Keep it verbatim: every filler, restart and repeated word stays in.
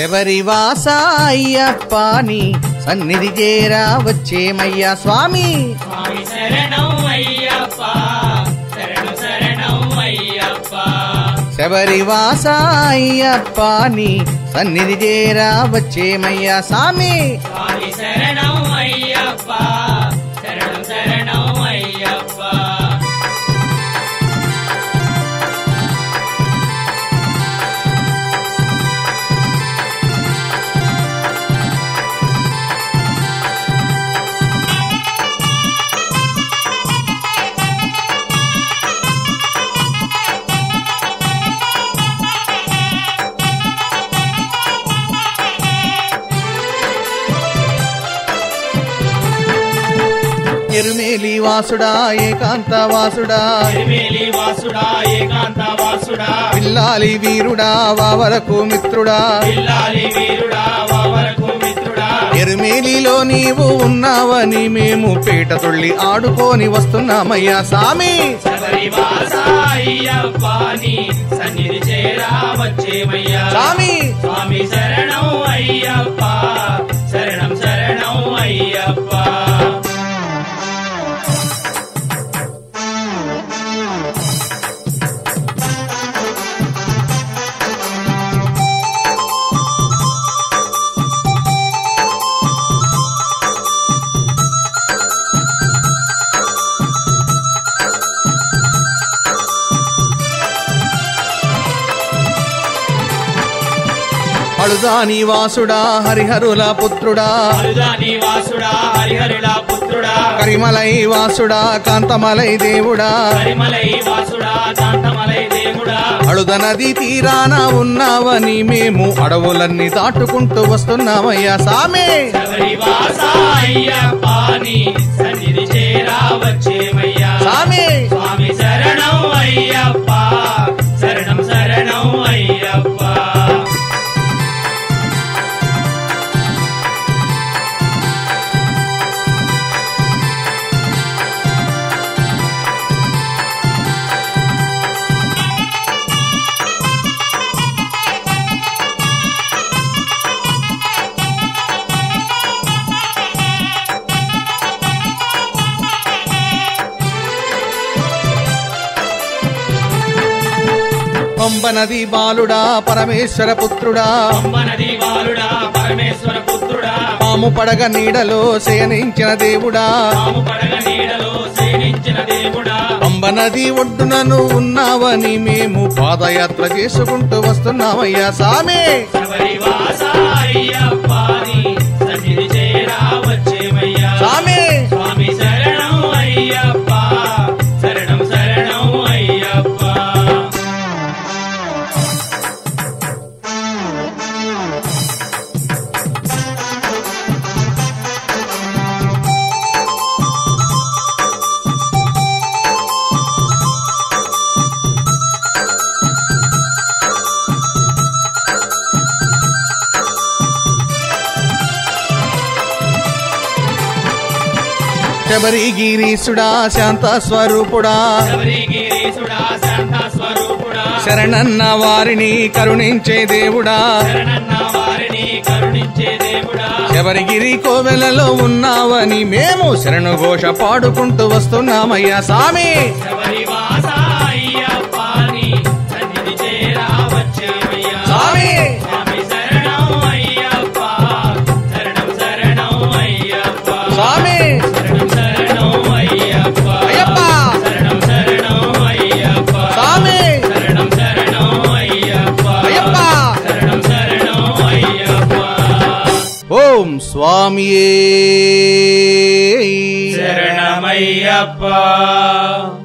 శబరివాస అయ్యప్ప నీ సన్నిధి చేరా వచ్చేమయ్యా స్వామి. స్వామి శరణం అయ్యప్ప శరణు శరణం అయ్యప్ప. శబరివాస అయ్యప్ప నీ సన్నిధి చేరా వచ్చేమయ్యా స్వామి. స్వామి శరణం అయ్యప్ప శరణు శరణం అయ్యప్ప. ఎరుమేలి వాసుడా ఏకాంత వాసుడా ఎరుమేలి వాసుడా ఏకాంత వాసుడా. పిల్లాలి వీరుడా వావరకు మిత్రుడా పిల్లాలి వీరుడా వావరకు మిత్రుడా. ఎరుమేలిలో నీవు ఉన్నావని మేము పేట తుళ్ళి ఆడుకొని వస్తున్నామయ్యా స్వామి. శబరివాస అయ్యప్ప నీ సన్నిధి చేరా వచ్చేమయ్యా స్వామి. స్వామి శరణం అయ్యప్ప శరణం శరణం అయ్యప్ప. అళుదాని వాసుడా హరిహరుల పుత్రుడా అళుదాని వాసుడా హరిహరుల పుత్రుడా. కరిమలై వాసుడా కాంతమలై దేవుడా కరిమలై వాసుడా కాంతమలై దేవుడా. అళుద నది తీరాన ఉన్నావని మేము అడవులన్నీ దాటుకుంటూ వస్తున్నామయ్యా స్వామి. శబరివాస అయ్యప్ప నీ సన్నిధి చేరా వచ్చేమయ్యా స్వామి. స్వామి శరణం అయ్యప్ప శరణం శరణం అయ్యప్ప. పంబనది బాలుడా పరమేశ్వర పుత్రుడా పంబనది బాలుడా పరమేశ్వర పుత్రుడా. పాము పడగ నీడలో శయనించిన దేవుడా పాము పడగ నీడలో సేవించిన దేవుడా. పంబనది ఒడ్డునను ఉన్నావని మేము పాదయాత్ర చేసుకుంటూ వస్తున్నామయ్యా స్వామి. శబరివాస అయ్యప్ప నీ సన్నిధి చేరా వచ్చేమయ్యా స్వామి. స్వామి శరణం అయ్యప్ప శరణం శరణం అయ్యప్ప. శబరిగిరీసుడా శాంత స్వరూపుడా శబరిగిరీసుడా శాంత స్వరూపుడా. శరణన్న వారిని కరుణించే దేవుడా శరణన్న వారిని కరుణించే దేవుడా. శబరిగిరి కోవెలలో ఉన్నావని మేము శరణు ఘోష పాడుకుంటూ వస్తున్నామయ్యా స్వామి. శబరివాస అయ్యప్ప నీ సన్నిధి చేరా వచ్చేమయ్యా స్వామి. స్వామి శరణం అయ్యప్ప శరణం శరణం అయ్యప్ప. స్వామి. శరణం శరణం అయ్యప్ప అయ్యప్ప. శరణం శరణం అయ్యప్ప. స్వామి. శరణం శరణం అయ్యప్ప. అయ్యప్ప. శరణం శరణం అయ్యప్ప. ఓం స్వామియే శరణమయ్యప్ప.